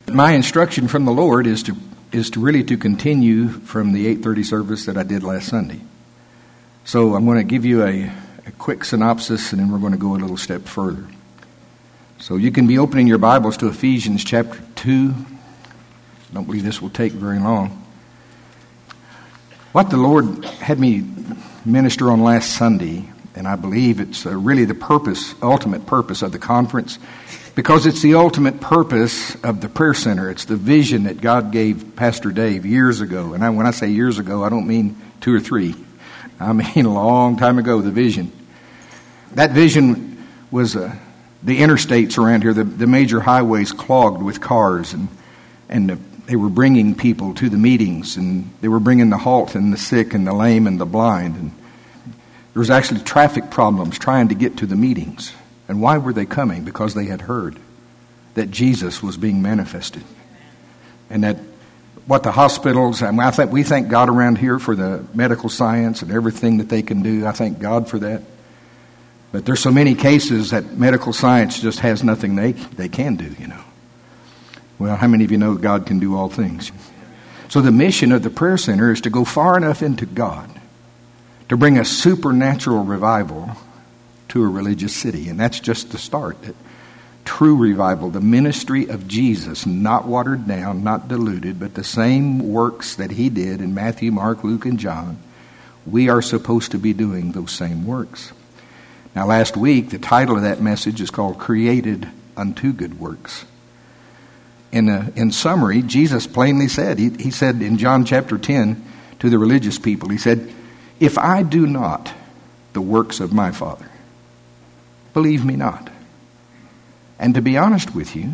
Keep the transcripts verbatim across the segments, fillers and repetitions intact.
My instruction from the Lord is to is to really to continue from the eight thirty service that I did last Sunday. So I'm going to give you a, a quick synopsis, and then we're going to go a little step further. So you can be opening your Bibles to Ephesians chapter two. I don't believe this will take very long. What the Lord had me minister on last Sunday, and I believe it's uh, really the purpose, ultimate purpose of the conference, because it's the ultimate purpose of the prayer center. It's the vision that God gave Pastor Dave years ago. And I, when I say years ago, I don't mean two or three. I mean a long time ago, the vision. That vision was uh, the interstates around here, the, the major highways clogged with cars, and and the, they were bringing people to the meetings, and they were bringing the halt and the sick and the lame and the blind. And there was actually traffic problems trying to get to the meetings. And why were they coming? Because they had heard that Jesus was being manifested. And that what the hospitals, I mean, I think we thank God around here for the medical science and everything that they can do. I thank God for that. But there's so many cases that medical science just has nothing they they can do, you know. Well, how many of you know God can do all things? So the mission of the prayer center is to go far enough into God to bring a supernatural revival to a religious city. And that's just the start. True revival, the ministry of Jesus, not watered down, not diluted, but the same works that he did in Matthew, Mark, Luke, and John. We are supposed to be doing those same works. Now, last week, the title of that message is called Created Unto Good Works. In, a, in summary, Jesus plainly said, he, he said in John chapter ten to the religious people, he said, if I do not the works of my Father, believe me not. And to be honest with you,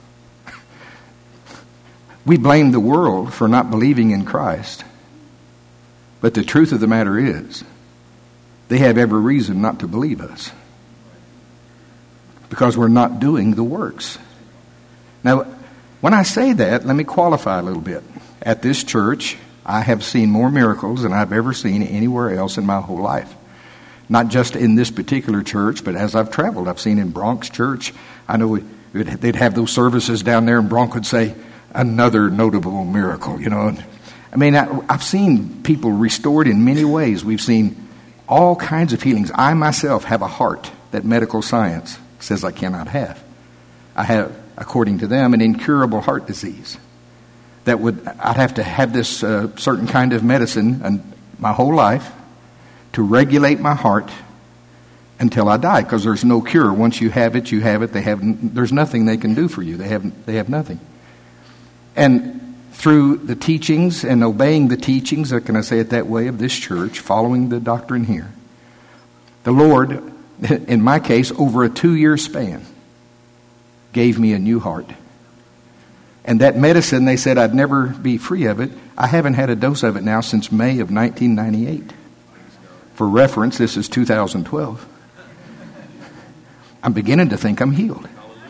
we blame the world for not believing in Christ. But the truth of the matter is, they have every reason not to believe us. Because we're not doing the works. Now, when I say that, let me qualify a little bit. At this church, I have seen more miracles than I've ever seen anywhere else in my whole life. Not just in this particular church, but as I've traveled. I've seen in Bronx Church. I know they'd have those services down there, and Bronx would say, another notable miracle, you know. I mean, I, I've seen people restored in many ways. We've seen all kinds of healings. I myself have a heart that medical science says I cannot have. I have, according to them, an incurable heart disease. That would, I'd have to have this uh, certain kind of medicine and my whole life to regulate my heart until I die, because there's no cure. Once you have it, you have it. They have, there's nothing they can do for you. They have, they have nothing. And through the teachings and obeying the teachings, or can I say it that way, of this church, following the doctrine here, the Lord, in my case, over a two-year span, gave me a new heart. And that medicine, they said I'd never be free of it. I haven't had a dose of it now since May of nineteen ninety-eight. For reference, this is two thousand twelve. I'm beginning to think I'm healed.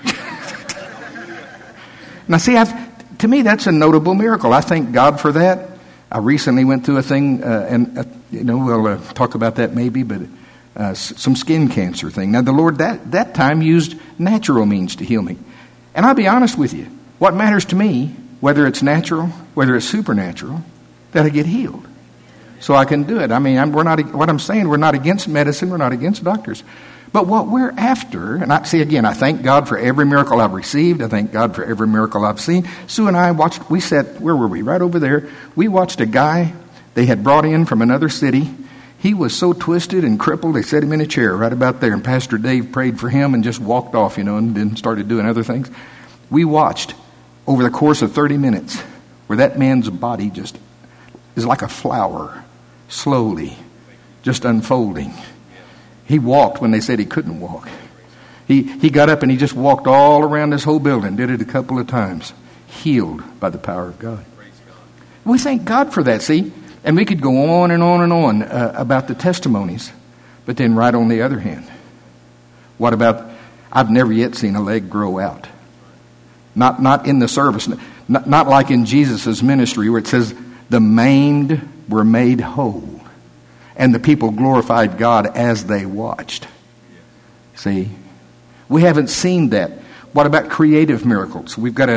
Now, see, I've, to me, that's a notable miracle. I thank God for that. I recently went through a thing, uh, and uh, you know, we'll uh, talk about that maybe, but uh, some skin cancer thing. Now, the Lord that that time used natural means to heal me, and I'll be honest with you. What matters to me, whether it's natural, whether it's supernatural, that I get healed. So I can do it. I mean, I'm, we're not. What I'm saying, we're not against medicine. We're not against doctors. But what we're after, and I see again, I thank God for every miracle I've received. I thank God for every miracle I've seen. Sue and I watched. We sat. Where were we? Right over there. We watched a guy they had brought in from another city. He was so twisted and crippled. They set him in a chair right about there, and Pastor Dave prayed for him and just walked off, you know, and then started doing other things. We watched over the course of thirty minutes where that man's body just is like a flower, slowly, just unfolding. He walked when they said he couldn't walk. He he got up and he just walked all around this whole building, did it a couple of times, healed by the power of God. We thank God for that, see? And we could go on and on and on uh, about the testimonies. But then right on the other hand, what about, I've never yet seen a leg grow out. Not not in the service, not, not like in Jesus' ministry where it says the maimed were made whole. And the people glorified God as they watched. See, we haven't seen that. What about creative miracles? We've got a,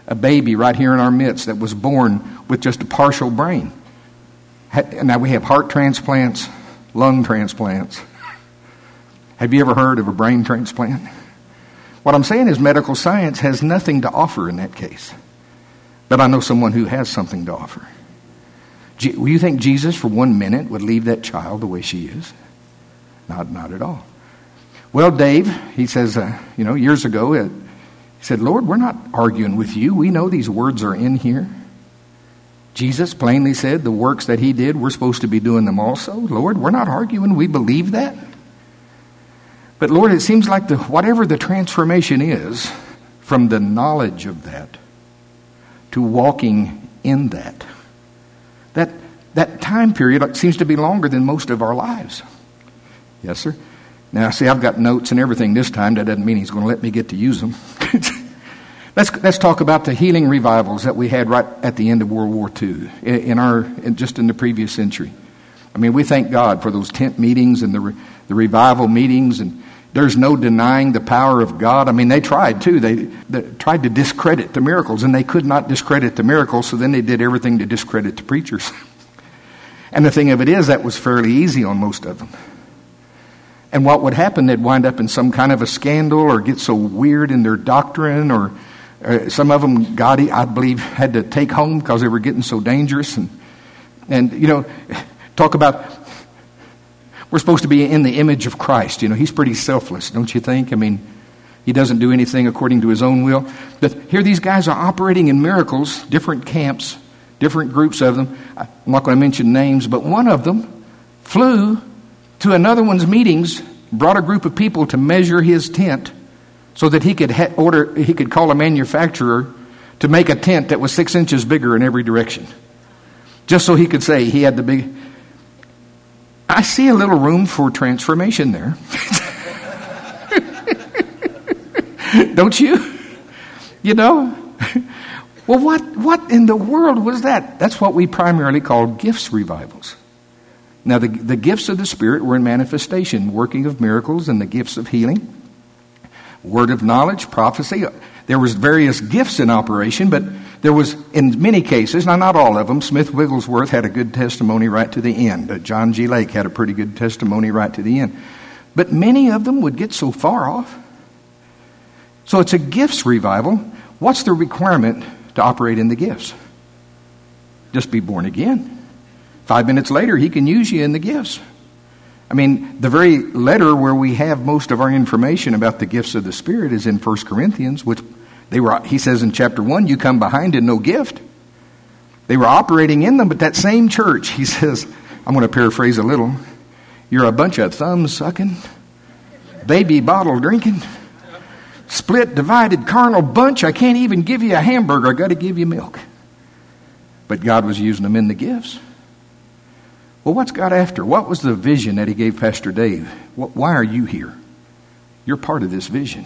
a baby right here in our midst that was born with just a partial brain. Now we have heart transplants, lung transplants. Have you ever heard of a brain transplant? What I'm saying is medical science has nothing to offer in that case. But I know someone who has something to offer. Do you think Jesus for one minute would leave that child the way she is? Not, not at all. Well, Dave, he says, uh, you know, years ago, uh, he said, Lord, we're not arguing with you. We know these words are in here. Jesus plainly said the works that he did, we're supposed to be doing them also. Lord, we're not arguing. We believe that. But Lord, it seems like the whatever the transformation is from the knowledge of that to walking in that, that, that time period seems to be longer than most of our lives. Yes, sir. Now, see, I've got notes and everything this time. That doesn't mean he's going to let me get to use them. let's let's talk about the healing revivals that we had right at the end of World War Two, in, in our in, just in the previous century. I mean, we thank God for those tent meetings and the re, the revival meetings, and there's no denying the power of God. I mean, they tried too. They, they tried to discredit the miracles, and they could not discredit the miracles. So then they did everything to discredit the preachers. And the thing of it is, that was fairly easy on most of them. And what would happen, they'd wind up in some kind of a scandal or get so weird in their doctrine, or uh, some of them, God, I believe, had to take home because they were getting so dangerous. And, and you know, talk about, we're supposed to be in the image of Christ. You know, he's pretty selfless, don't you think? I mean, he doesn't do anything according to his own will. But here these guys are operating in miracles, different camps, different groups of them. I'm not going to mention names, but one of them flew to another one's meetings, brought a group of people to measure his tent so that he could ha- order, he could call a manufacturer to make a tent that was six inches bigger in every direction. Just so he could say he had the big... I see a little room for transformation there. Don't you? You know? Well, what, what in the world was that? That's what we primarily call gifts revivals. Now, the, the gifts of the Spirit were in manifestation, working of miracles and the gifts of healing, word of knowledge, prophecy. There was various gifts in operation, but there was, in many cases, now not all of them, Smith Wigglesworth had a good testimony right to the end. Uh, John G. Lake had a pretty good testimony right to the end. But many of them would get so far off. So it's a gifts revival. What's the requirement to operate in the gifts? Just be born again. Five minutes later, he can use you in the gifts. I mean, the very letter where we have most of our information about the gifts of the Spirit is in First Corinthians, which they were. He says in chapter one, you come behind in no gift. They were operating in them, but that same church, he says, I'm going to paraphrase a little, you're a bunch of thumb-sucking, baby bottle drinking, split, divided, carnal bunch. I can't even give you a hamburger. I got to give you milk. But God was using them in the gifts. Well, what's God after? What was the vision that he gave Pastor Dave? Why are you here? You're part of this vision.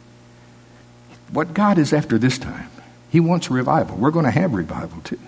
What God is after this time, he wants revival. We're going to have revival too.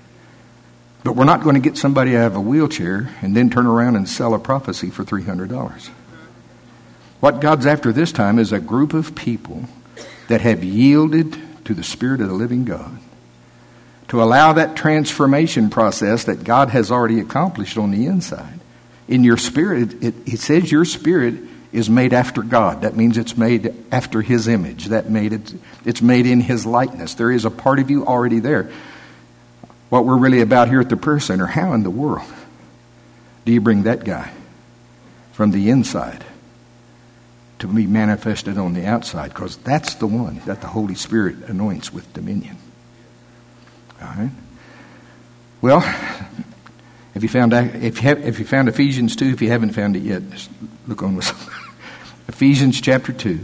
But we're not going to get somebody out of a wheelchair and then turn around and sell a prophecy for three hundred dollars. What God's after this time is a group of people that have yielded to the Spirit of the living God, to allow that transformation process that God has already accomplished on the inside. In your spirit, it, it says your spirit is made after God. That means it's made after his image. That made it, it's made in his likeness. There is a part of you already there. What we're really about here at the prayer center, how in the world do you bring that guy from the inside to be manifested on the outside? Because that's the one that the Holy Spirit anoints with dominion. All right. Well, if you found if you have, if you found Ephesians two, if you haven't found it yet, just look on with Ephesians chapter two.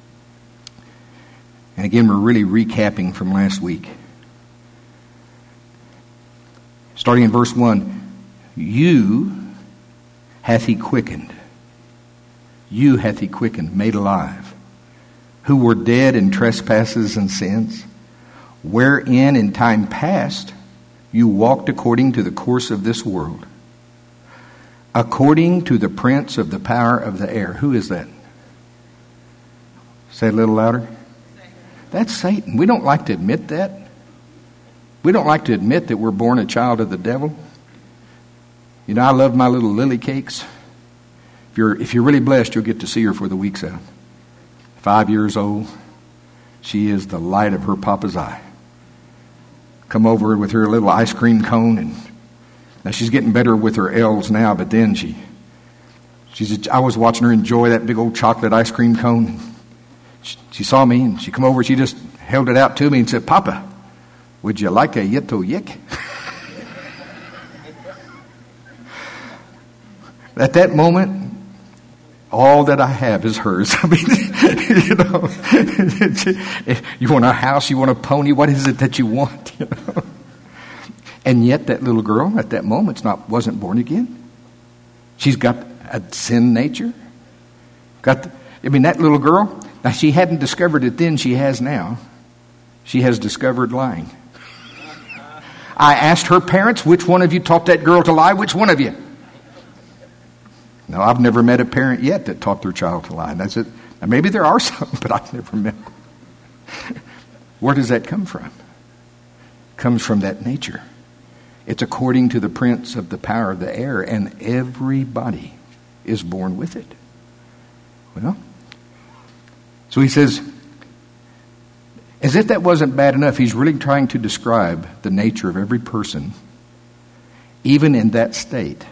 And again, we're really recapping from last week. Starting in verse one, you hath he quickened. You hath he quickened, made alive, who were dead in trespasses and sins, wherein in time past you walked according to the course of this world, according to the prince of the power of the air. Who is that? Say it a little louder. That's Satan. We don't like to admit that. We don't like to admit that we're born a child of the devil. You know, I love my little lily cakes. If you're, if you're really blessed, you'll get to see her for the week's out. Five years old. She is the light of her papa's eye. Come over with her little ice cream cone, and now she's getting better with her L's now, but then she, she's. I was watching her enjoy that big old chocolate ice cream cone. She, she saw me, and she come over, she just held it out to me and said, "Papa, would you like a yito yik?" At that moment, all that I have is hers. I mean, you know, you want a house, you want a pony, what is it that you want? You know? And yet that little girl at that moment not wasn't born again. She's got a sin nature. Got, the, I mean, that little girl, now she hadn't discovered it then, she has now. She has discovered lying. I asked her parents, which one of you taught that girl to lie? Which one of you? Now, I've never met a parent yet that taught their child to lie. That's it. Now, maybe there are some, but I've never met them. Where does that come from? It comes from that nature. It's according to the prince of the power of the air, and everybody is born with it. Well, so he says, as if that wasn't bad enough, he's really trying to describe the nature of every person, even in that state.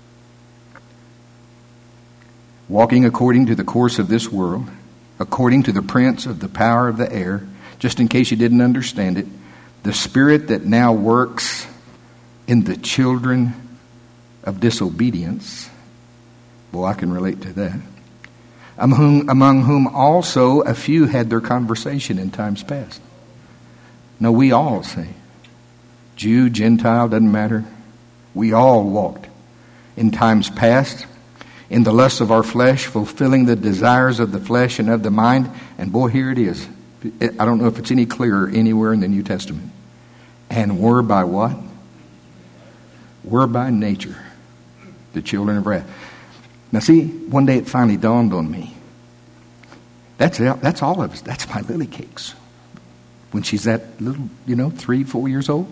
Walking according to the course of this world, according to the prince of the power of the air, just in case you didn't understand it, the spirit that now works in the children of disobedience. Boy, I can relate to that. Among whom, among whom also a few had their conversation in times past. No, we all say, Jew, Gentile, doesn't matter. We all walked in times past in the lusts of our flesh, fulfilling the desires of the flesh and of the mind. And boy, here it is. I don't know if it's any clearer anywhere in the New Testament. And we're by what? We're by nature the children of wrath. Now see, one day it finally dawned on me. That's it, that's all of us. That's my lily cakes. When she's that little, you know, three, four years old.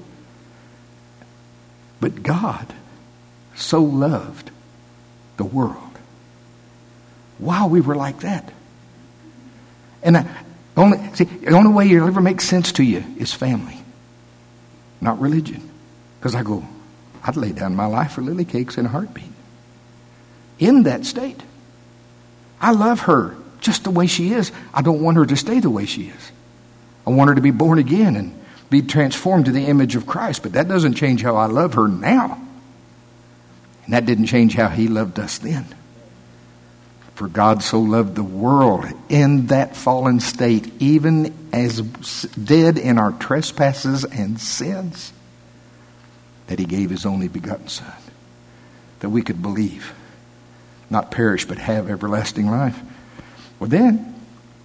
But God so loved the world while we were like that. And I, only see, the only way it'll ever make sense to you is family, not religion. Because I go, I'd lay down my life for lily cakes in a heartbeat. In that state, I love her just the way she is. I don't want her to stay the way she is. I want her to be born again and be transformed to the image of Christ. But that doesn't change how I love her now. And that didn't change how he loved us then. For God so loved the world in that fallen state, even as dead in our trespasses and sins, that he gave his only begotten Son, that we could believe, not perish, but have everlasting life. Well then,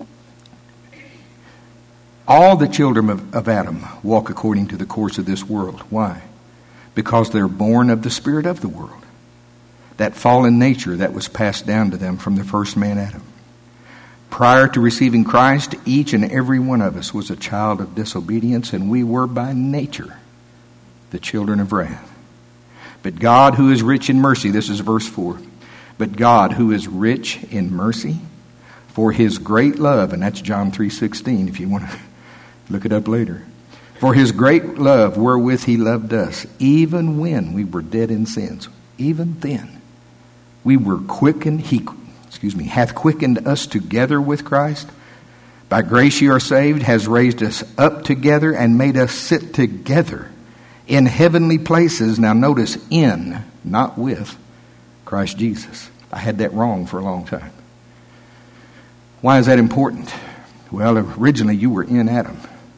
all the children of, of Adam walk according to the course of this world. Why? Because they're born of the spirit of the world. That fallen nature that was passed down to them from the first man Adam. Prior to receiving Christ, each and every one of us was a child of disobedience, and we were by nature the children of wrath. But God, who is rich in mercy, this is verse four, but God, who is rich in mercy, for his great love, and that's John three sixteen if you want to look it up later, for his great love wherewith he loved us, even when we were dead in sins, even then, we were quickened, he, excuse me, hath quickened us together with Christ. By grace you are saved, has raised us up together and made us sit together in heavenly places. Now notice, in, not with, Christ Jesus. I had that wrong for a long time. Why is that important? Well, originally you were in Adam.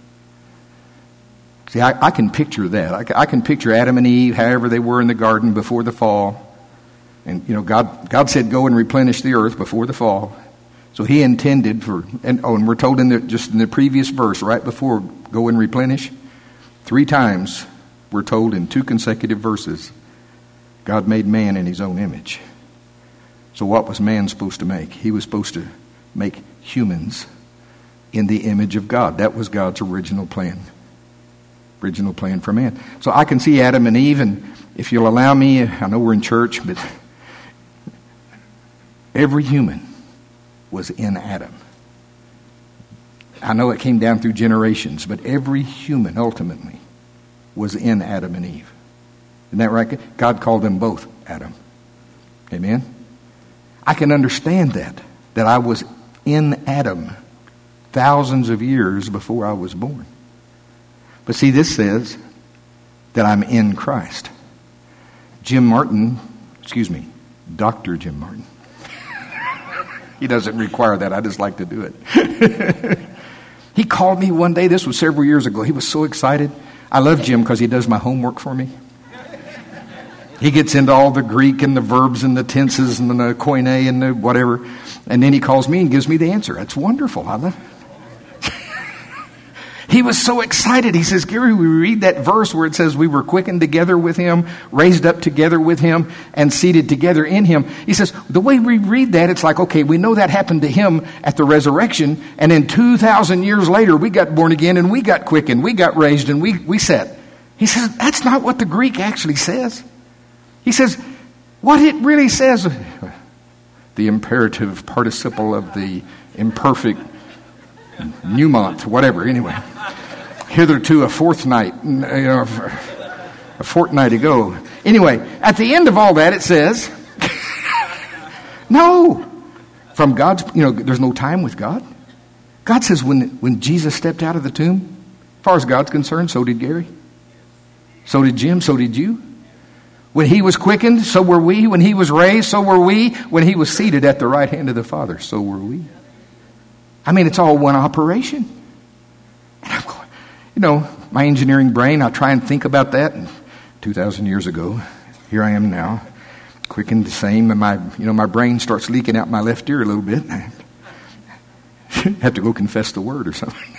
See, I, I can picture that. I, I can picture Adam and Eve, however they were in the garden before the fall. And, you know, God God said, go and replenish the earth before the fall. So he intended for, and oh, and we're told in the, just in the previous verse, right before go and replenish, three times we're told in two consecutive verses, God made man in his own image. So what was man supposed to make? He was supposed to make humans in the image of God. That was God's original plan. Original plan for man. So I can see Adam and Eve, and if you'll allow me, I know we're in church, but every human was in Adam. I know it came down through generations, but every human ultimately was in Adam and Eve. Isn't that right? God called them both Adam. Amen? I can understand that, that I was in Adam thousands of years before I was born. But see, this says that I'm in Christ. Jim Martin, excuse me, Doctor Jim Martin. He doesn't require that. I just like to do it. He called me one day. This was several years ago. He was so excited. I love Jim because he does my homework for me. He gets into all the Greek and the verbs and the tenses and the koine and the whatever. And then he calls me and gives me the answer. That's wonderful. I love it. He was so excited. He says, Gary, we read that verse where it says we were quickened together with him, raised up together with him, and seated together in him. He says, the way we read that, it's like, okay, we know that happened to him at the resurrection, and then two thousand years later, we got born again, and we got quickened, we got raised, and we, we sat. He says, that's not what the Greek actually says. He says, what it really says, the imperative participle of the imperfect pneumont, whatever, anyway. Hitherto a fourth night, you know, a fortnight ago. Anyway, at the end of all that, it says, no, from God's, you know, there's no time with God. God says when, when Jesus stepped out of the tomb, as far as God's concerned, so did Gary. So did Jim, so did you. When he was quickened, so were we. When he was raised, so were we. When he was seated at the right hand of the Father, so were we. I mean, it's all one operation. And I'm going, you know, my engineering brain, I try and think about that. And two thousand years ago, here I am now, quickened the same, and my, you know, my brain starts leaking out my left ear a little bit. I have to go confess the word or something.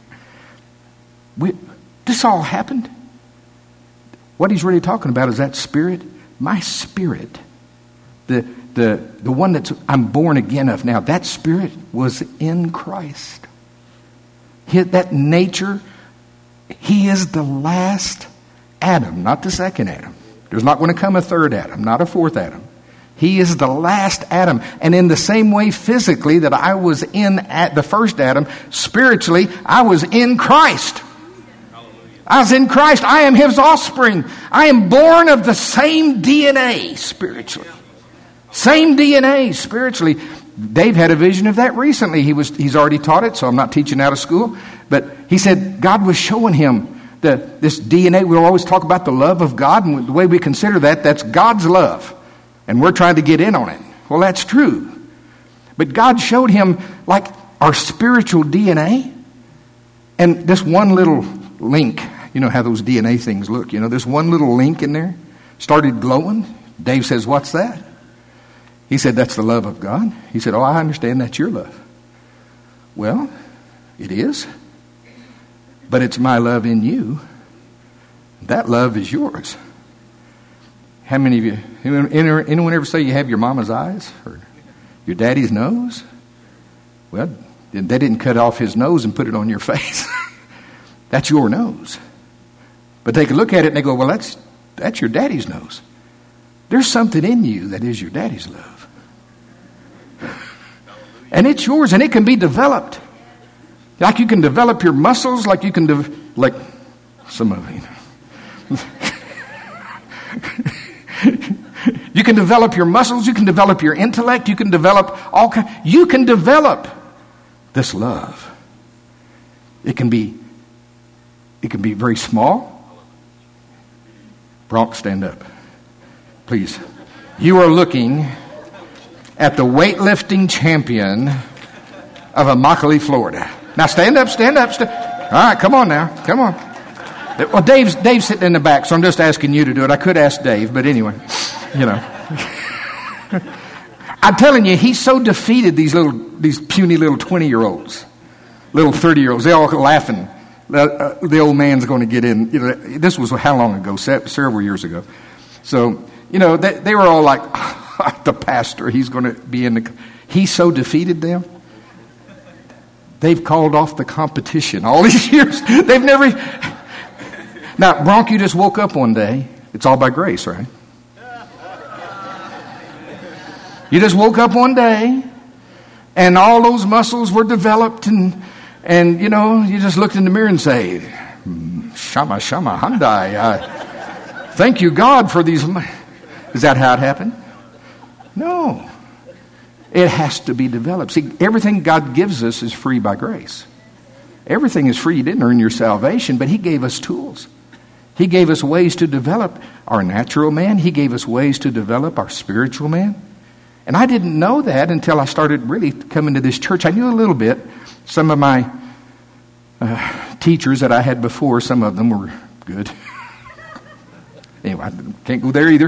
We, this all happened. What he's really talking about is that spirit, my spirit, the the the one that I'm born again of now. That spirit was in Christ. He, that nature, he is the last Adam, not the second Adam. There's not going to come a third Adam, not a fourth Adam. He is the last Adam. And in the same way physically that I was in at the first Adam, spiritually, I was in Christ. I was in Christ. I am his offspring. I am born of the same D N A spiritually. Same D N A spiritually. Dave had a vision of that recently. He was he's already taught it, so I'm not teaching out of school. But he said God was showing him the this D N A. We'll always talk about the love of God, and the way we consider that, that's God's love. And we're trying to get in on it. Well, that's true. But God showed him like our spiritual D N A. And this one little link, you know how those D N A things look, you know, this one little link in there started glowing. Dave says, what's that? He said, that's the love of God. He said, oh, I understand that's your love. Well, it is. But it's my love in you. That love is yours. How many of you, anyone, anyone ever say you have your mama's eyes or your daddy's nose? Well, they didn't cut off his nose and put it on your face. That's your nose. But they can look at it and they go, well, that's that's your daddy's nose. There's something in you that is your daddy's love. And it's yours, and it can be developed. Like you can develop your muscles, like you can, de- like some of you. You can develop your muscles, you can develop your intellect, you can develop all kind. You can develop this love. It can be, it can be very small. Bronx, stand up. Please. You are looking at the weightlifting champion of Immokalee, Florida. Now stand up, stand up. Stand. All right, come on now. Come on. Well, Dave's, Dave's sitting in the back, so I'm just asking you to do it. I could ask Dave, but anyway, you know. I'm telling you, he's so defeated these little, these puny little twenty-year-olds, little thirty-year-olds. They're all laughing. Uh, the old man's going to get in. You know, this was how long ago? Several years ago. So, you know, they, they were all like, the pastor, he's going to be in the... He so defeated them They've called off the competition all these years. They've never... Now, Bronk, you just woke up one day. It's all by grace, right? You just woke up one day, and all those muscles were developed, and, and you know, you just looked in the mirror and say, Shama, Shama, Hyundai. Uh, thank you, God, for these... Is that how it happened? No. It has to be developed. See, everything God gives us is free by grace. Everything is free. You didn't earn your salvation, but He gave us tools. He gave us ways to develop our natural man. He gave us ways to develop our spiritual man. And I didn't know that until I started really coming to this church. I knew a little bit. Some of my uh, teachers that I had before, some of them were good. Anyway, I can't go there either.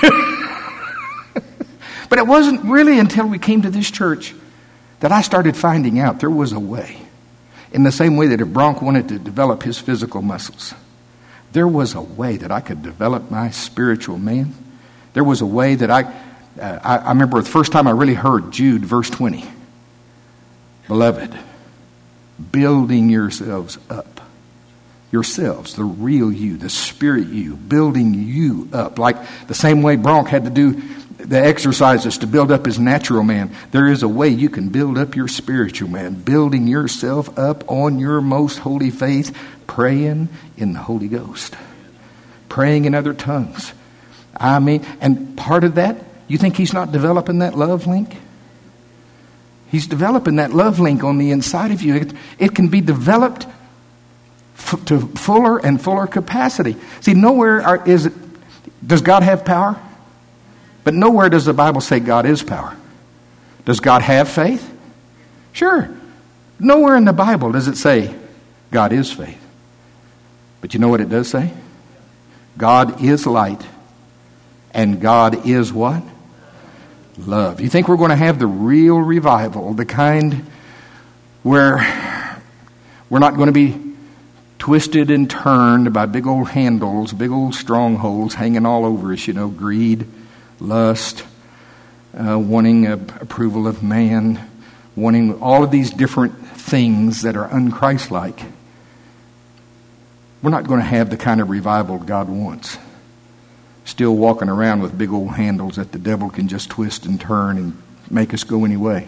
But it wasn't really until we came to this church that I started finding out there was a way. In the same way that if Bronk wanted to develop his physical muscles, there was a way that I could develop my spiritual man. There was a way that I, uh, I, I remember the first time I really heard Jude, verse twenty. Beloved, building yourselves up. Yourselves, the real you, the spirit you, building you up. Like the same way Bronk had to do the exercises to build up his natural man. There is a way you can build up your spiritual man, building yourself up on your most holy faith, praying in the Holy Ghost, praying in other tongues. I mean, and part of that, you think He's not developing that love link? He's developing that love link on the inside of you. It, it can be developed f- to fuller and fuller capacity. See, nowhere are, is it, does God have power? But nowhere does the Bible say God is power. Does God have faith? Sure. Nowhere in the Bible does it say God is faith. But you know what it does say? God is light. And God is what? Love. You think we're going to have the real revival, the kind where we're not going to be twisted and turned by big old handles, big old strongholds hanging all over us, you know, greed, lust, uh, wanting a, approval of man, wanting all of these different things that are unchristlike. We're not going to have the kind of revival God wants. Still walking around with big old handles that the devil can just twist and turn and make us go any way.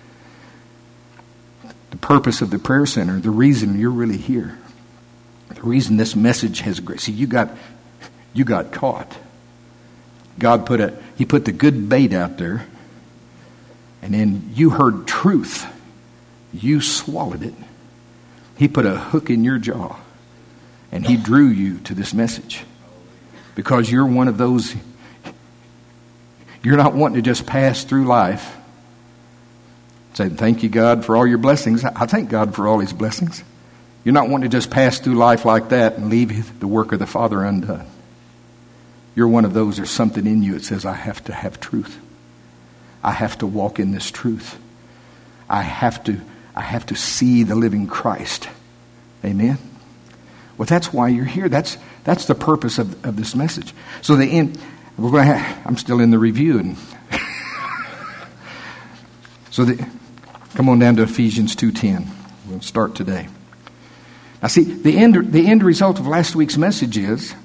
The purpose of the prayer center, the reason you're really here, the reason this message has... See, you got, you got caught. God put a, He put the good bait out there, and then you heard truth. You swallowed it. He put a hook in your jaw, and He drew you to this message. Because you're one of those, you're not wanting to just pass through life saying, thank you, God, for all your blessings. I thank God for all His blessings. You're not wanting to just pass through life like that and leave the work of the Father undone. You're one of those, there's something in you that says, I have to have truth. I have to walk in this truth. I have to, I have to see the living Christ. Amen? Well, that's why you're here. That's that's the purpose of, of this message. So the end, we're going to have, I'm still in the review. And so the, come on down to Ephesians two ten. We'll start today. Now see, the end, the end result of last week's message is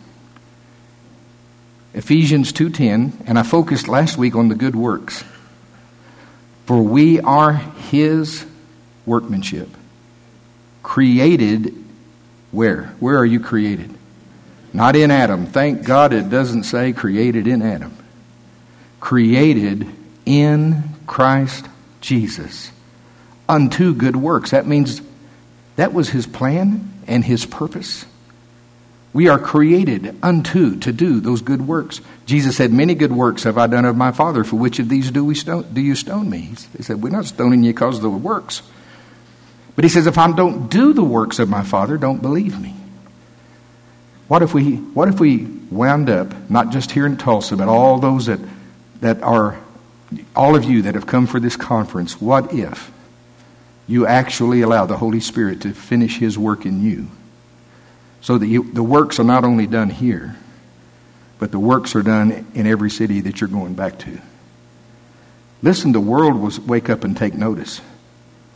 Ephesians two ten, and I focused last week on the good works. For we are His workmanship, created where? Where are you created? Not in Adam. Thank God it doesn't say created in Adam. Created in Christ Jesus unto good works. That means that was His plan and His purpose. We are created unto, to do those good works. Jesus said, many good works have I done of my Father. For which of these do we stone, do you stone me? He said, we're not stoning you because of the works. But He says, if I don't do the works of my Father, don't believe me. What if we what if we wound up, not just here in Tulsa, but all those that, that are, all of you that have come for this conference, what if you actually allow the Holy Spirit to finish His work in you? So that you, the works are not only done here, but the works are done in every city that you're going back to. Listen, the world will wake up and take notice.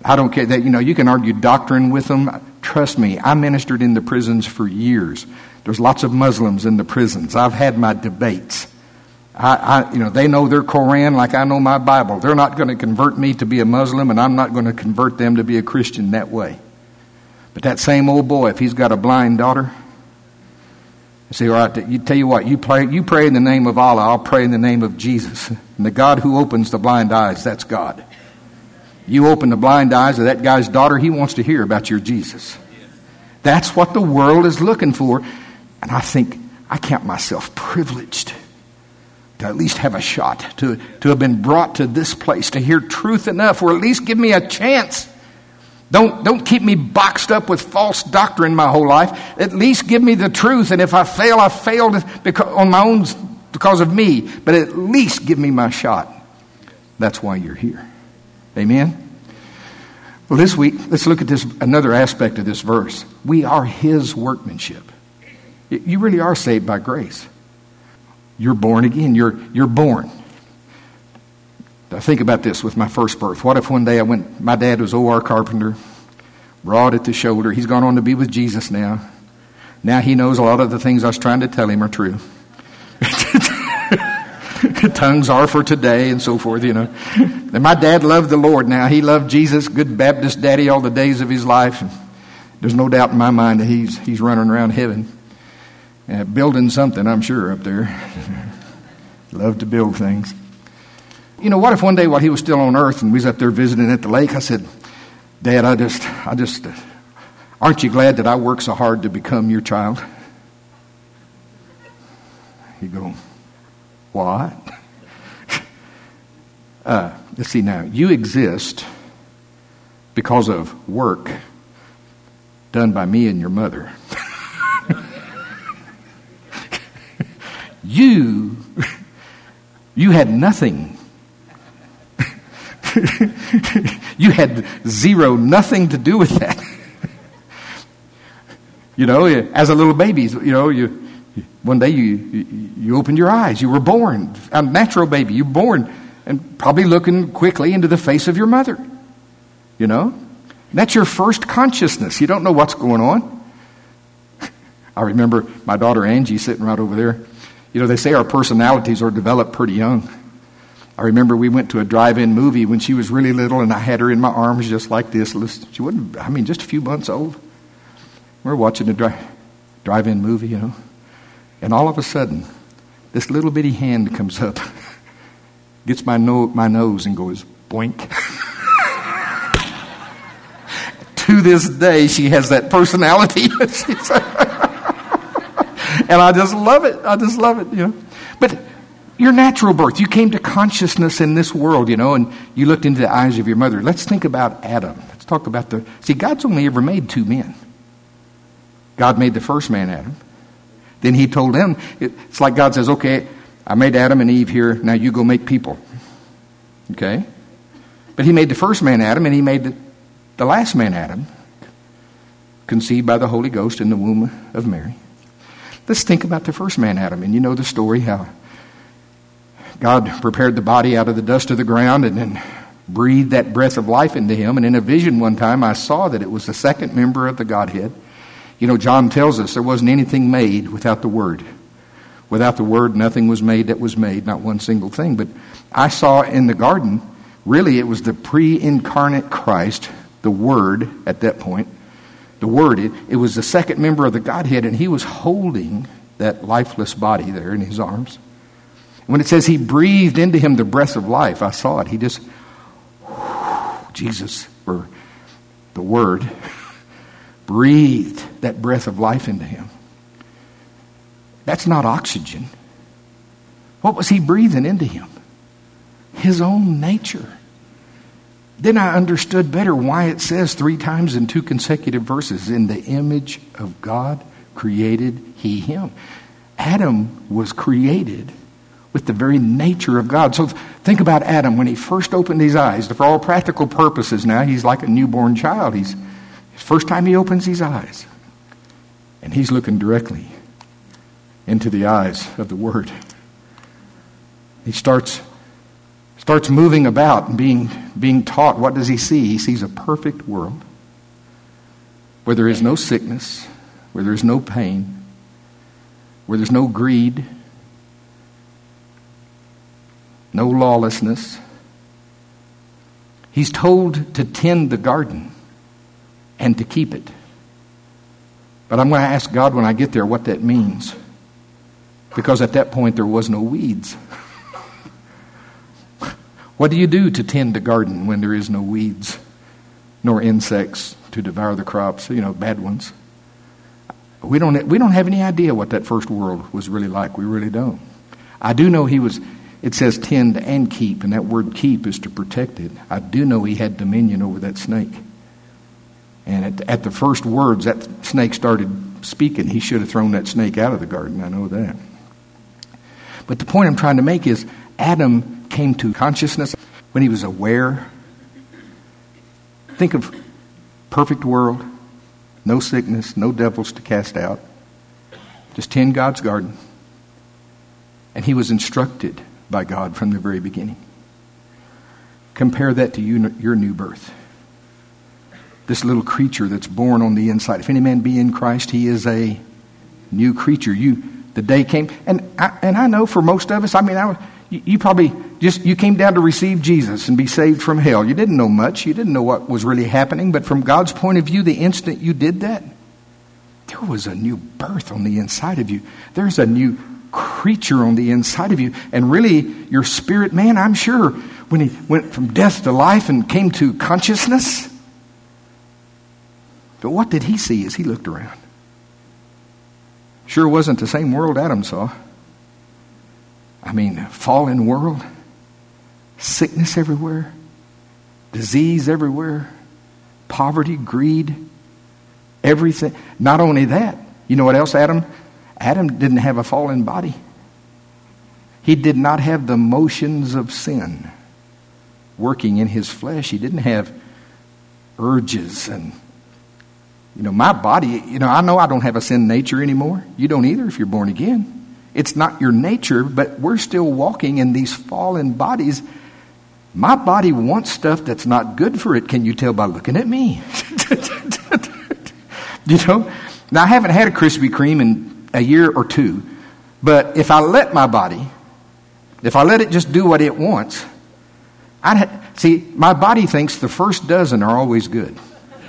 I don't care that, you know, you can argue doctrine with them. Trust me, I ministered in the prisons for years. There's lots of Muslims in the prisons. I've had my debates. I, I, you know, they know their Koran like I know my Bible. They're not going to convert me to be a Muslim, and I'm not going to convert them to be a Christian that way. But that same old boy, if he's got a blind daughter, I say, all right, you tell you what, you pray, you pray in the name of Allah, I'll pray in the name of Jesus. And the God who opens the blind eyes, that's God. You open the blind eyes of that guy's daughter, he wants to hear about your Jesus. That's what the world is looking for. And I think, I count myself privileged to at least have a shot, to, to have been brought to this place, to hear truth enough, or at least give me a chance. Don't, don't keep me boxed up with false doctrine my whole life. At least give me the truth, and if I fail, I failed because, on my own because of me. But at least give me my shot. That's why you're here. Amen? Well, this week, let's look at this another aspect of this verse. We are His workmanship. You really are saved by grace. You're born again. You're, you're born. I think about this with my first birth. What if one day I went, my dad was O R Carpenter, broad at the shoulder. He's gone on to be with Jesus now. Now he knows a lot of the things I was trying to tell him are true. Tongues are for today and so forth, you know. And my dad loved the Lord now. He loved Jesus, good Baptist daddy all the days of his life. And there's no doubt in my mind that he's he's running around heaven. Uh, building something, I'm sure, up there. Love to build things. You know, what if one day while he was still on earth and we was up there visiting at the lake, I said, Dad, I just, I just, uh, aren't you glad that I worked so hard to become your child? He'd go, what? uh, let's see now. You exist because of work done by me and your mother. You, you had nothing. You had zero, nothing to do with that. You know, as a little baby, you know, you one day you, you you opened your eyes. You were born, a natural baby. You were born, and probably looking quickly into the face of your mother. You know, that's your first consciousness. You don't know what's going on. I remember my daughter Angie sitting right over there. You know, they say our personalities are developed pretty young. I remember we went to a drive-in movie when she was really little, and I had her in my arms just like this. She wasn't, I mean, just a few months old. We were watching a dri- drive-in movie, you know. And all of a sudden, this little bitty hand comes up, gets my, no- my nose and goes, boink. To this day, she has that personality. And I just love it. I just love it, you know. But your natural birth, you came to consciousness in this world, you know, and you looked into the eyes of your mother. Let's think about Adam. Let's talk about the... See, God's only ever made two men. God made the first man, Adam. Then he told them, it's like God says, okay, I made Adam and Eve here, now you go make people. Okay? But he made the first man, Adam, and he made the, the last man, Adam, conceived by the Holy Ghost in the womb of Mary. Let's think about the first man, Adam. And you know the story, how God prepared the body out of the dust of the ground and then breathed that breath of life into him. And in a vision one time, I saw that it was the second member of the Godhead. You know, John tells us there wasn't anything made without the Word. Without the Word, nothing was made that was made, not one single thing. But I saw in the garden, really it was the pre-incarnate Christ, the Word at that point. The Word, it, it was the second member of the Godhead, and he was holding that lifeless body there in his arms. When it says he breathed into him the breath of life, I saw it. He just, Jesus, or the Word, breathed that breath of life into him. That's not oxygen. What was he breathing into him? His own nature. Then I understood better why it says three times in two consecutive verses, in the image of God created he him. Adam was created with the very nature of God. So think about Adam when he first opened his eyes. For all practical purposes now, he's like a newborn child. He's first time he opens his eyes. And he's looking directly into the eyes of the Word. He starts starts moving about and being, being taught, what does he see? He sees a perfect world where there is no sickness, where there is no pain, where there's no greed, no lawlessness. He's told to tend the garden and to keep it. But I'm going to ask God when I get there what that means. Because at that point there was no weeds. What do you do to tend the garden when there is no weeds, nor insects to devour the crops, you know, bad ones? We don't, we don't have any idea what that first world was really like. We really don't. I do know he was, it says tend and keep, and that word keep is to protect it. I do know he had dominion over that snake. And at, at the first words that snake started speaking, he should have thrown that snake out of the garden. I know that. But the point I'm trying to make is Adam came to consciousness when he was aware. Think of perfect world, no sickness, no devils to cast out. Just tend God's garden. And he was instructed by God from the very beginning. Compare that to you, your new birth. This little creature that's born on the inside. If any man be in Christ, he is a new creature. You, the day came, and I, and I know for most of us, I mean, I, you, you probably just, you came down to receive Jesus and be saved from hell. You didn't know much. You didn't know what was really happening. But from God's point of view, the instant you did that, there was a new birth on the inside of you. There's a new creature on the inside of you. And really, your spirit man, I'm sure, when he went from death to life and came to consciousness. But what did he see as he looked around? Sure wasn't the same world Adam saw. I mean, fallen world, sickness everywhere, disease everywhere, poverty, greed, everything. Not only that, you know what else Adam? Adam didn't have a fallen body. He did not have the motions of sin working in his flesh. He didn't have urges and, you know, my body, you know, I know I don't have a sin nature anymore. You don't either if you're born again. It's not your nature, but we're still walking in these fallen bodies. My body wants stuff that's not good for it. Can you tell by looking at me? You know? Now, I haven't had a Krispy Kreme in a year or two, but if I let my body, if I let it just do what it wants, I'd ha- see, my body thinks the first dozen are always good.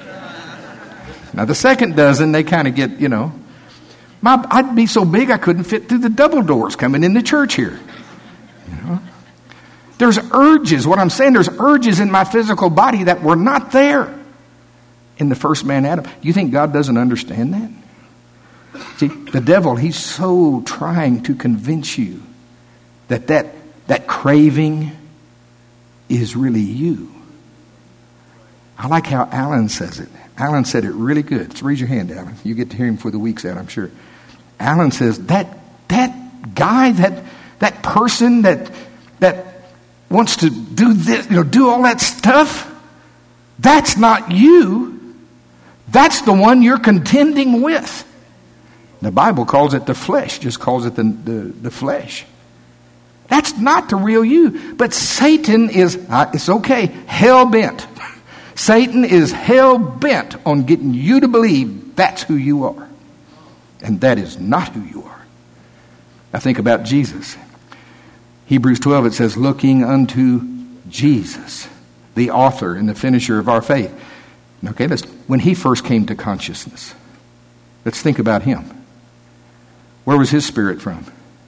Now, the second dozen, they kind of get, you know, my, I'd be so big I couldn't fit through the double doors coming into church here. You know? There's urges. What I'm saying, there's urges in my physical body that were not there in the first man, Adam. You think God doesn't understand that? See, the devil, he's so trying to convince you that that, that craving is really you. I like how Alan says it. Alan said it really good. So raise your hand, Alan. You get to hear him before the week's out, I'm sure. Alan says, that that guy, that that person that that wants to do this, you know, do all that stuff, that's not you. That's the one you're contending with. The Bible calls it the flesh, just calls it the, the, the flesh. That's not the real you. But Satan is, uh, it's okay, hell-bent. Satan is hell-bent on getting you to believe that's who you are. And that is not who you are. Now think about Jesus. Hebrews twelve, it says, looking unto Jesus, the author and the finisher of our faith. Okay, let's, when he first came to consciousness, let's think about him. Where was his spirit from?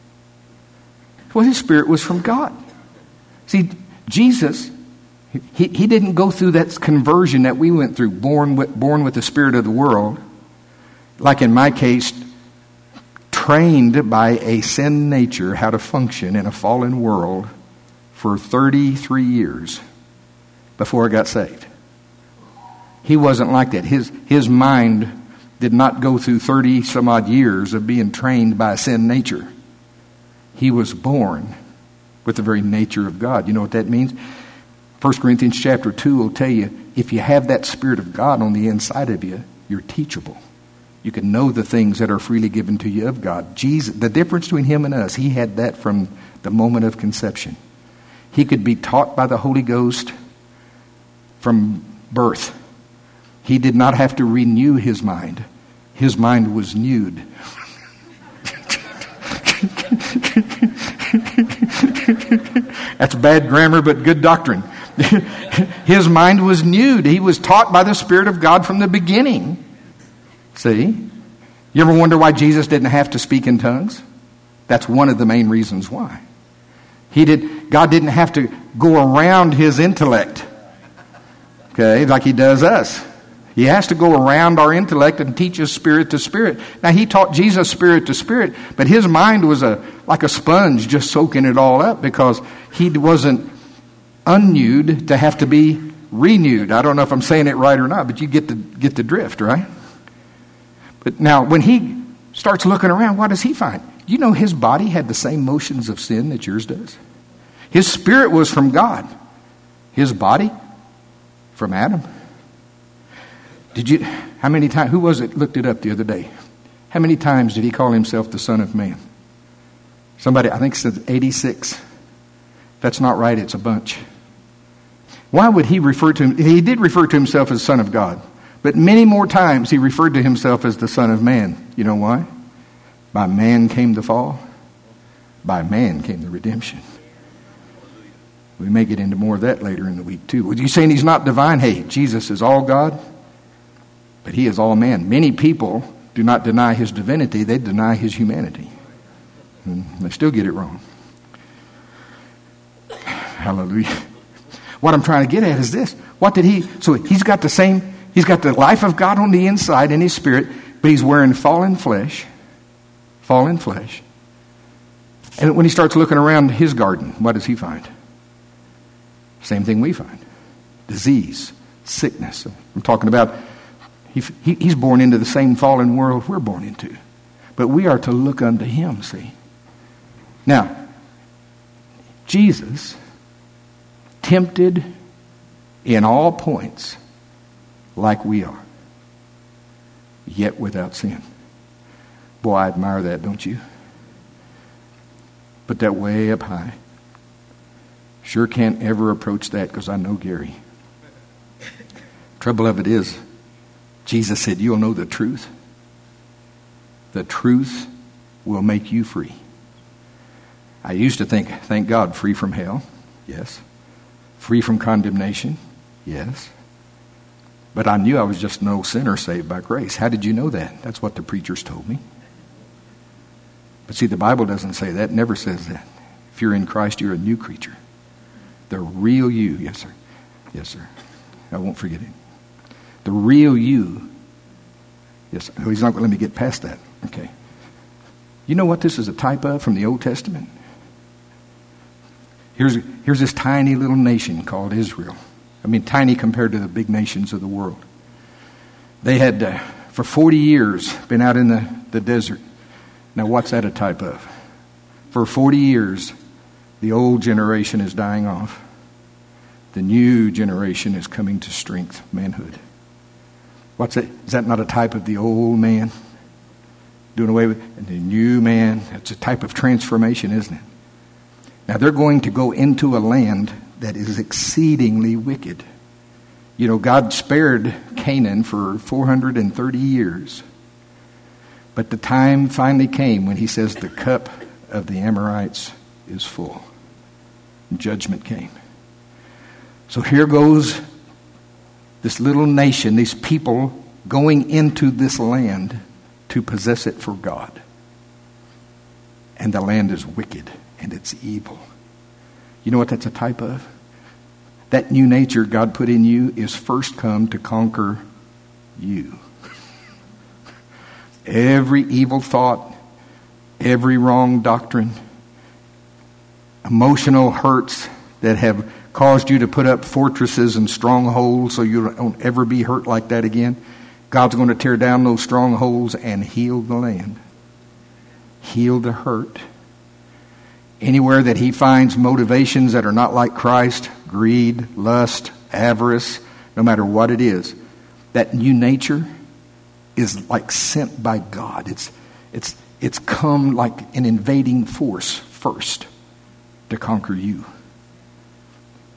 Well, his spirit was from God. See, Jesus, he, he didn't go through that conversion that we went through, born with, born with the spirit of the world. Like in my case, trained by a sin nature how to function in a fallen world for thirty-three years before I got saved. He wasn't like that. His, his mind did not go through thirty some odd years of being trained by a sin nature. He was born with the very nature of God. You know what that means? First Corinthians chapter two will tell you, if you have that Spirit of God on the inside of you, you're teachable. You can know the things that are freely given to you of God. Jesus, the difference between him and us, he had that from the moment of conception. He could be taught by the Holy Ghost from birth. He did not have to renew his mind. His mind was newed. That's bad grammar, but good doctrine. His mind was newed. He was taught by the Spirit of God from the beginning. See? You ever wonder why Jesus didn't have to speak in tongues? That's one of the main reasons why. He did. God didn't have to go around his intellect, okay, like he does us. He has to go around our intellect and teach us spirit to spirit. Now, he taught Jesus spirit to spirit, but his mind was a like a sponge just soaking it all up because he wasn't unnewed to have to be renewed. I don't know if I'm saying it right or not, but you get the, get the drift, right? But now, when he starts looking around, what does he find? You know, his body had the same motions of sin that yours does. His spirit was from God. His body from Adam. Did you, how many times, who was it looked it up the other day? How many times did he call himself the Son of Man? Somebody, I think said eighty-six. If that's not right, it's a bunch. Why would he refer to him? He did refer to himself as Son of God. But many more times he referred to himself as the Son of Man. You know why? By man came the fall. By man came the redemption. We may get into more of that later in the week too. Were you saying he's not divine? Hey, Jesus is all God, but he is all man. Many people do not deny his divinity. They deny his humanity. And they still get it wrong. Hallelujah. What I'm trying to get at is this. What did he... So he's got the same... He's got the life of God on the inside in his spirit, but he's wearing fallen flesh. Fallen flesh. And when he starts looking around his garden, what does he find? Same thing we find. Disease, sickness. I'm talking about, he, he, he's born into the same fallen world we're born into. But we are to look unto him, see. Now, Jesus, tempted in all points like we are, yet without sin. Boy, I admire that, don't you? Put that way up high. Sure can't ever approach that because I know Gary. Trouble of it is, Jesus said, you'll know the truth. The truth will make you free. I used to think, thank God, free from hell. Yes. Free from condemnation. Yes. But I knew I was just no sinner saved by grace. How did you know that? That's what the preachers told me. But see, the Bible doesn't say that. It never says that. If you're in Christ, you're a new creature. The real you. Yes, sir. Yes, sir. I won't forget it. The real you. Yes, sir. Oh, he's not going to let me get past that. Okay. You know what this is a type of from the Old Testament? Here's, here's this tiny little nation called Israel. I mean, tiny compared to the big nations of the world. They had, uh, for forty years, been out in the, the desert. Now, what's that a type of? For forty years, the old generation is dying off. The new generation is coming to strength, manhood. What's that? Is that not a type of the old man? Doing away with and the new man. That's a type of transformation, isn't it? Now, they're going to go into a land that is exceedingly wicked. You know, God spared Canaan for four hundred thirty years. But the time finally came when he says the cup of the Amorites is full. And judgment came. So here goes this little nation, these people going into this land to possess it for God. And the land is wicked and it's evil. You know what that's a type of? That new nature God put in you is first come to conquer you. Every evil thought, every wrong doctrine, emotional hurts that have caused you to put up fortresses and strongholds so you don't ever be hurt like that again. God's going to tear down those strongholds and heal the land. Heal the hurt. Anywhere that he finds motivations that are not like Christ, greed, lust, avarice, no matter what it is, that new nature is like sent by God. It's it's it's come like an invading force first to conquer you.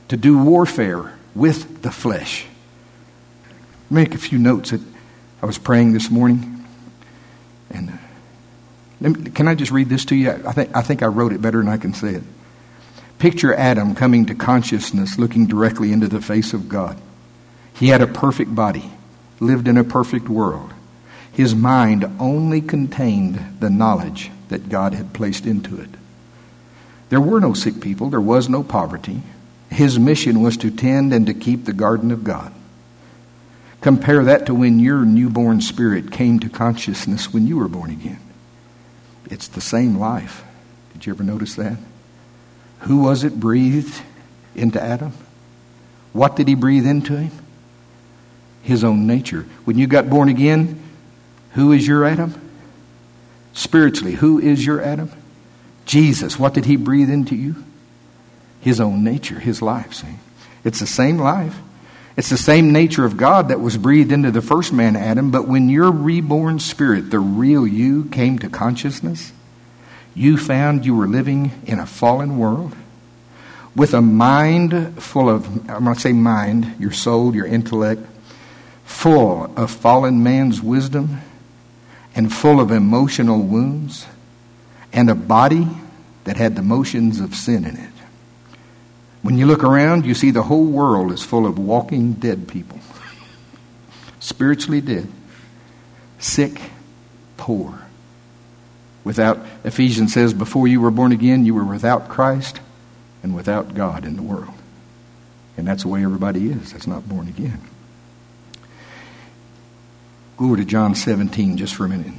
to do warfare with the flesh. Make a few notes that I was praying this morning. And uh, let me, can I just read this to you? I think, I think I wrote it better than I can say it. Picture Adam coming to consciousness, looking directly into the face of God. He had a perfect body, lived in a perfect world. His mind only contained the knowledge that God had placed into it. There were no sick people. There was no poverty. His mission was to tend and to keep the garden of God. Compare that to when your newborn spirit came to consciousness when you were born again. It's the same life. Did you ever notice that? Who was it breathed into Adam? What did he breathe into him? His own nature. When you got born again, who is your Adam? Spiritually, who is your Adam? Jesus. What did he breathe into you? His own nature, his life. See? It's the same life. It's the same nature of God that was breathed into the first man, Adam. But when your reborn spirit, the real you, came to consciousness, you found you were living in a fallen world with a mind full of, I'm going to say mind, your soul, your intellect, full of fallen man's wisdom and full of emotional wounds and a body that had the motions of sin in it. When you look around, you see the whole world is full of walking dead people. Spiritually dead. Sick, poor. Without, Ephesians says, before you were born again, you were without Christ and without God in the world. And that's the way everybody is that's not born again. Go over to John seventeen just for a minute.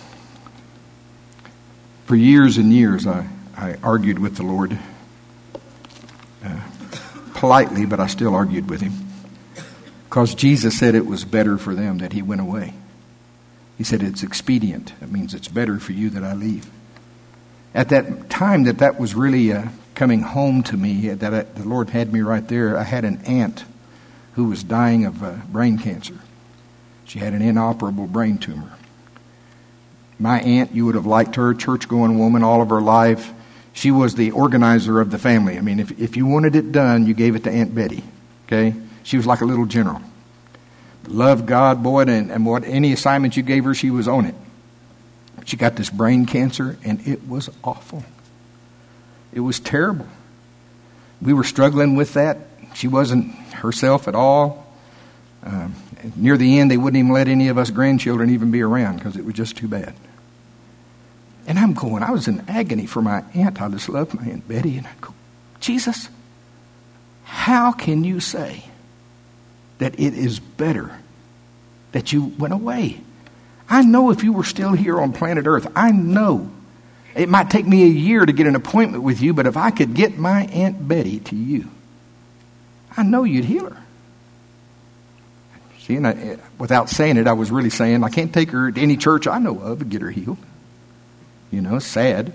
For years and years, I, I argued with the Lord. Uh, politely, but I still argued with him. Because Jesus said it was better for them that he went away. He said it's expedient. That means it's better for you that I leave. At that time that that was really uh, coming home to me, that I, the Lord had me right there, I had an aunt who was dying of uh, brain cancer. She had an inoperable brain tumor. My aunt, you would have liked her, church-going woman all of her life. She was the organizer of the family. I mean, if, if you wanted it done, you gave it to Aunt Betty. Okay? She was like a little general. Loved God, boy, and, and what any assignment you gave her, she was on it. She got this brain cancer, and it was awful. It was terrible. We were struggling with that. She wasn't herself at all. Um, near the end, they wouldn't even let any of us grandchildren even be around because it was just too bad. And I'm going, I was in agony for my aunt. I just loved my Aunt Betty. And I go, Jesus, how can you say that it is better that you went away? I know if you were still here on planet Earth, I know it might take me a year to get an appointment with you, but if I could get my Aunt Betty to you, I know you'd heal her. See, and I, without saying it, I was really saying I can't take her to any church I know of and get her healed. You know, sad.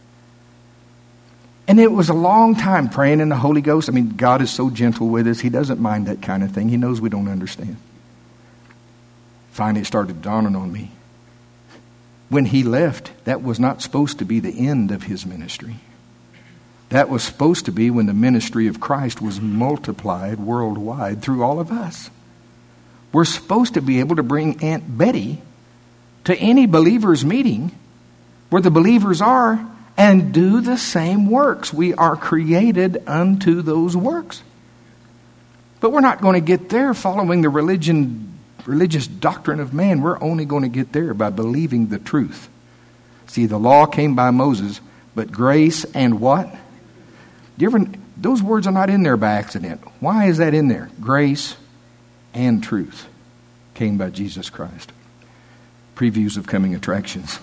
And it was a long time praying in the Holy Ghost. I mean, God is so gentle with us. He doesn't mind that kind of thing. He knows we don't understand. Finally, it started dawning on me. When he left, that was not supposed to be the end of his ministry. That was supposed to be when the ministry of Christ was multiplied worldwide through all of us. We're supposed to be able to bring Aunt Betty to any believer's meeting where the believers are and do the same works. We are created unto those works. But we're not going to get there following the religion, religious doctrine of man. We're only going to get there by believing the truth. See, the law came by Moses, but grace and what? Do you ever, those words are not in there by accident. Why is that in there? Grace and truth came by Jesus Christ. Previews of coming attractions.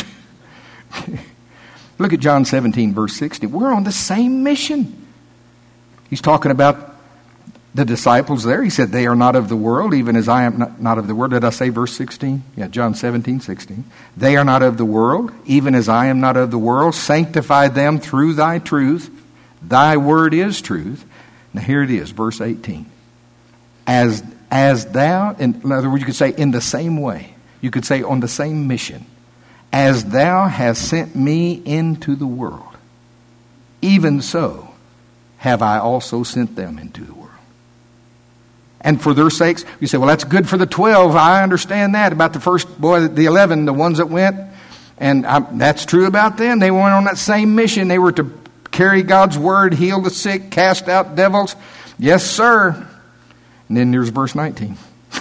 Look at John seventeen, verse sixty. We're on the same mission. He's talking about the disciples there. He said, they are not of the world, even as I am not, not of the world. Did I say verse sixteen? Yeah, John seventeen, sixteen. They are not of the world, even as I am not of the world. Sanctify them through thy truth. Thy word is truth. Now here it is, verse eighteen. As, as thou, in, in other words, you could say in the same way. You could say on the same mission. As thou hast sent me into the world, even so have I also sent them into the world. And for their sakes, you say, well, that's good for the twelve. I understand that about the first, boy, the eleven, the ones that went. And I, that's true about them. They went on that same mission. They were to carry God's word, heal the sick, cast out devils. Yes, sir. And then there's verse nineteen.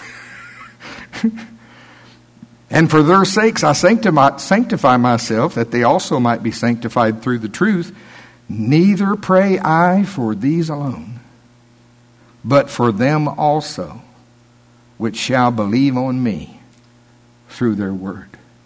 And for their sakes I sanctify, sanctify myself, that they also might be sanctified through the truth. Neither pray I for these alone, but for them also, which shall believe on me through their word.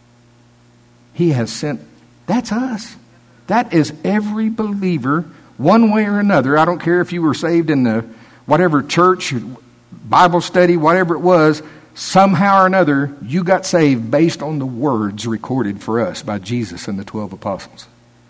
He has sent, that's us. That is every believer, one way or another. I don't care if you were saved in the whatever church, Bible study, whatever it was, somehow or another, you got saved based on the words recorded for us by Jesus and the twelve apostles.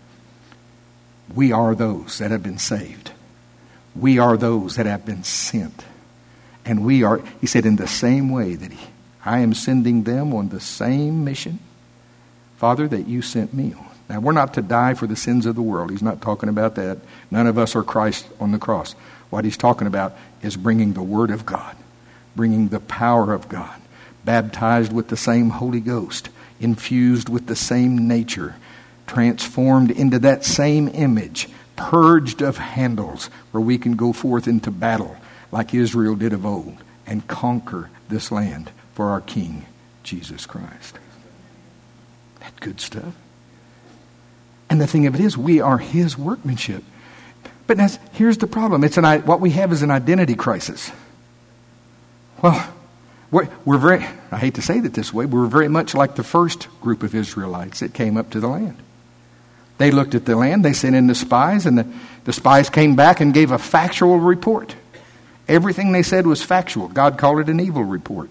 We are those that have been saved. We are those that have been sent. And we are, he said, in the same way that he, I am sending them on the same mission, Father, that you sent me on. Now, we're not to die for the sins of the world. He's not talking about that. None of us are Christ on the cross. What he's talking about is bringing the Word of God, bringing the power of God, baptized with the same Holy Ghost, infused with the same nature, transformed into that same image, purged of handles, where we can go forth into battle like Israel did of old and conquer this land for our King, Jesus Christ. That good stuff. And the thing of it is, we are his workmanship. But that's, here's the problem. It's an, what we have is an identity crisis. Well, we're, we're very, I hate to say it this way, but we're very much like the first group of Israelites that came up to the land. They looked at the land, they sent in the spies, and the, the spies came back and gave a factual report. Everything they said was factual. God called it an evil report.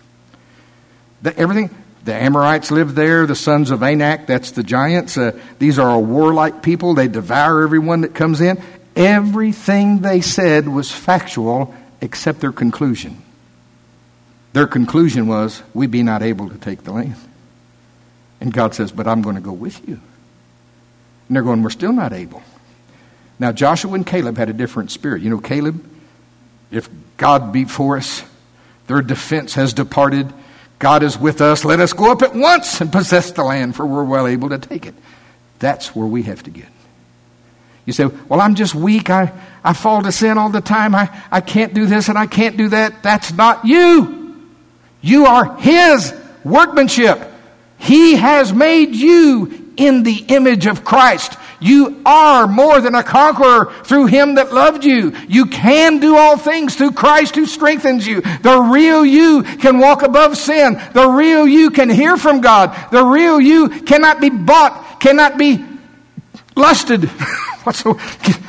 The, everything, the Amorites lived there, the sons of Anak, that's the giants. Uh, these are a warlike people. They devour everyone that comes in. Everything they said was factual except their conclusion. Their conclusion was, we be not able to take the land. And God says, but I'm going to go with you. And they're going, we're still not able. Now, Joshua and Caleb had a different spirit. You know, Caleb, if God be for us, their defense has departed. God is with us. Let us go up at once and possess the land, for we're well able to take it. That's where we have to get. You say, well, I'm just weak. I, I fall to sin all the time. I, I can't do this and I can't do that. That's not you. You are his workmanship. He has made you in the image of Christ. You are more than a conqueror through him that loved you. You can do all things through Christ who strengthens you. The real you can walk above sin. The real you can hear from God. The real you cannot be bought, cannot be lusted. What's the,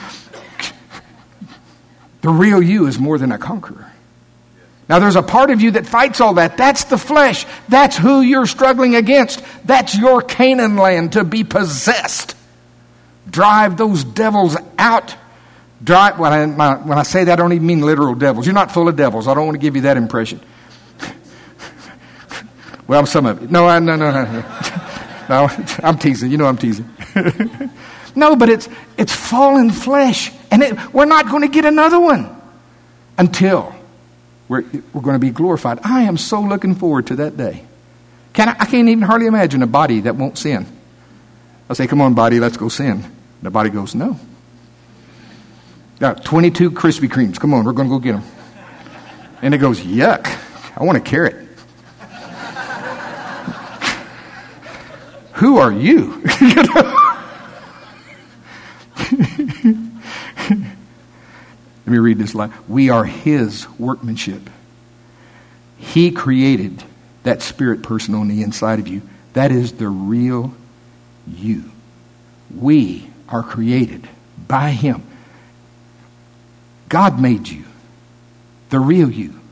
the real you is more than a conqueror. Now, there's a part of you that fights all that. That's the flesh. That's who you're struggling against. That's your Canaan land to be possessed. Drive those devils out. Drive, when, I, my, when I say that, I don't even mean literal devils. You're not full of devils. I don't want to give you that impression. Well, some of it. No, I, no, no, no, no. No, I'm teasing. You know I'm teasing. No, but it's it's fallen flesh. And it, we're not going to get another one until We're, we're going to be glorified. I am so looking forward to that day. Can I, I can't even hardly imagine a body that won't sin. I say, come on, body, let's go sin. The body goes, no. Got twenty-two Krispy Kremes. Come on, we're going to go get them. And it goes, yuck. I want a carrot. Who are you? Let me read this line. We are his workmanship. He created that spirit person on the inside of you. That is the real you. We are created by him. God made you. The real you.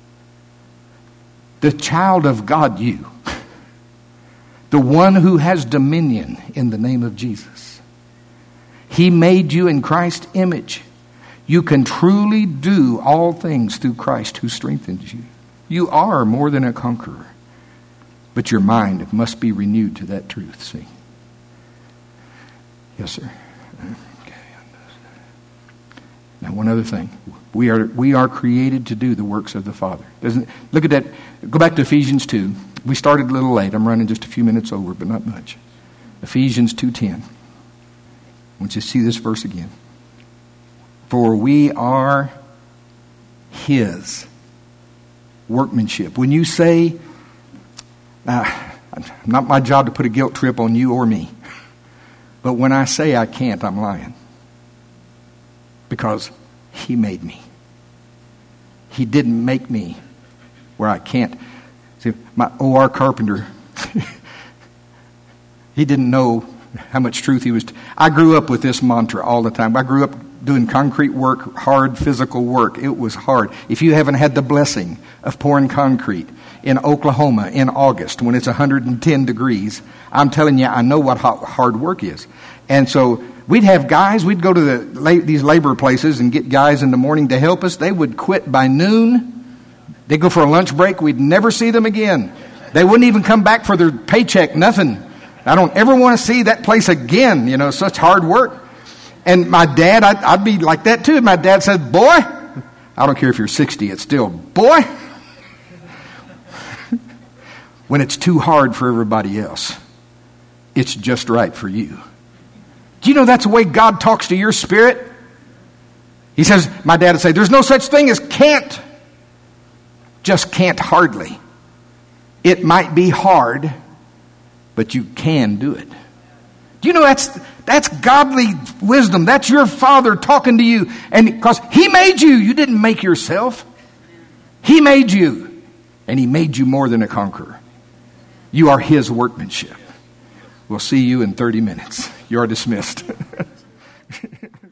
The child of God you. The one who has dominion in the name of Jesus. He made you in Christ's image. You can truly do all things through Christ who strengthens you. You are more than a conqueror. But your mind must be renewed to that truth, see? Yes, sir. Okay. And one other thing. We are we are created to do the works of the Father. Doesn't look at that. Go back to Ephesians two. We started a little late. I'm running just a few minutes over, but not much. Ephesians two ten. I want you to see this verse again. For we are His workmanship. When you say, now, not my job to put a guilt trip on you or me, but when I say I can't, I'm lying. Because He made me. He didn't make me where I can't. See, my O R Carpenter, he didn't know how much truth he was. T- I grew up with this mantra all the time. I grew up doing concrete work, hard physical work. It was hard. If you haven't had the blessing of pouring concrete in Oklahoma in August when it's one hundred ten degrees, I'm telling you, I know what hard work is. And so we'd have guys, we'd go to the, these labor places and get guys in the morning to help us. They would quit by noon. They'd go for a lunch break. We'd never see them again. They wouldn't even come back for their paycheck, nothing. I don't ever want to see that place again, you know, such hard work. And my dad, I'd, I'd be like that too. My dad said, boy, I don't care if you're sixty, it's still, boy. When it's too hard for everybody else, it's just right for you. Do you know that's the way God talks to your spirit? He says, my dad would say, there's no such thing as can't. Just can't hardly. It might be hard, but you can do it. Do you know that's that's godly wisdom? That's your Father talking to you. And because He made you, you didn't make yourself. He made you. And He made you more than a conqueror. You are His workmanship. We'll see you in thirty minutes. You are dismissed.